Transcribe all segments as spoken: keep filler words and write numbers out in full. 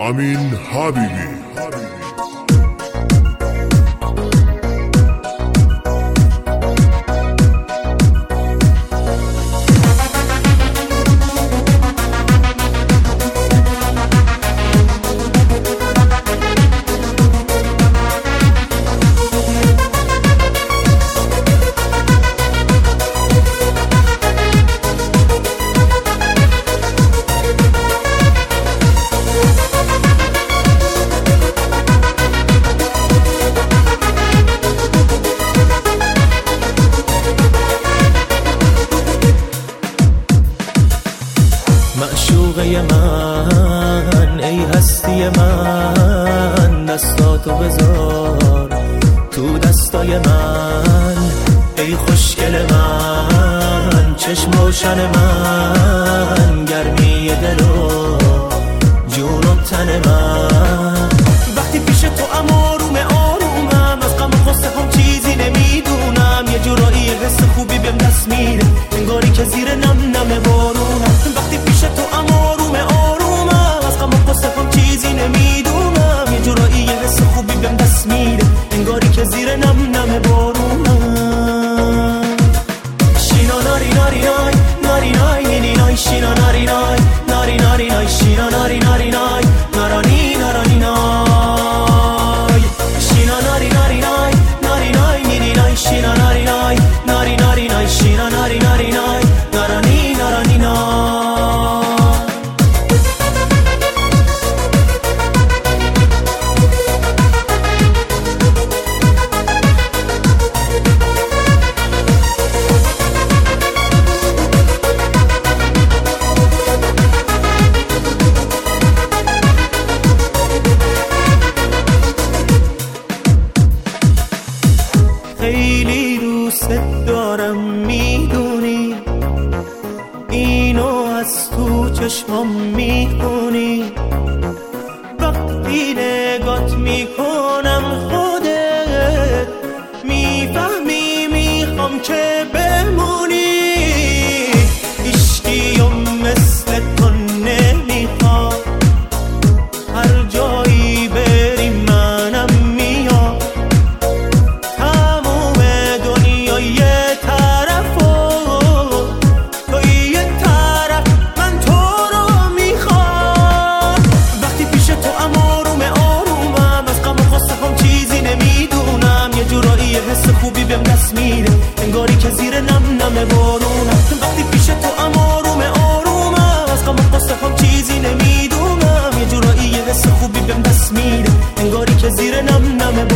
امین حبیبی. معشوقه من، ای هستی من، دستاتو بذار تو دستای من. ای خوشگل من، چشم روشن من، گرمی دل و جون و تن من. وقتی پیش تو ام آروم آرومم، از غم و غصه هم چیزی نمیدونم. یه جورایی حس خوبی بهم دست میده، انگاری که زیر نم نم بارونم. وقتی پیش تو ام آروم آرومم، از غم و غصه هم چیزی نمیدونم. یه جورایی حس خوبی بهم دست میده، انگاری که زیر نم نم بارونم. شینا ناری ناری نای ناری نای نینی نای، شینا ناری نای ناری ناری نای، شینا ناری ناری نای نارانی نارانی نای، شینا ناری ناری نای ناری نای نینی نای، شینا ناری نای ناری ناری نای، شینا ناری ناری نای نارانی نارانی نای. خیلی دوست دارم میدونی، اینو از تو چشمام میخونی. وقتی نگات میکنم خودت میفهمی میخوام که بمونی. عشقیم مثل تو نمیخواد، هر جایی بریم منم میام. تموم دنیا یه طرف و تو یه طرف، من تو رو میخوام. وقتی پیش تو ام آروم آرومم، از غم و غصه هم چیزی نمیدونم. یه جورایی حس خوبی بهم دست میده، انگاری که زیر نم نم بارونم. وقتی پیش تو ام آروم آرومم، از غم و غصه هم چیزی نمیدونم. یه جورایی حس خوبی بهم دست میده، انگاری که زیر نم نم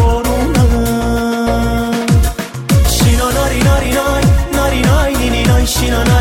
بارونم. شینا ناری ناری نای ناری نای نینی نای، شینا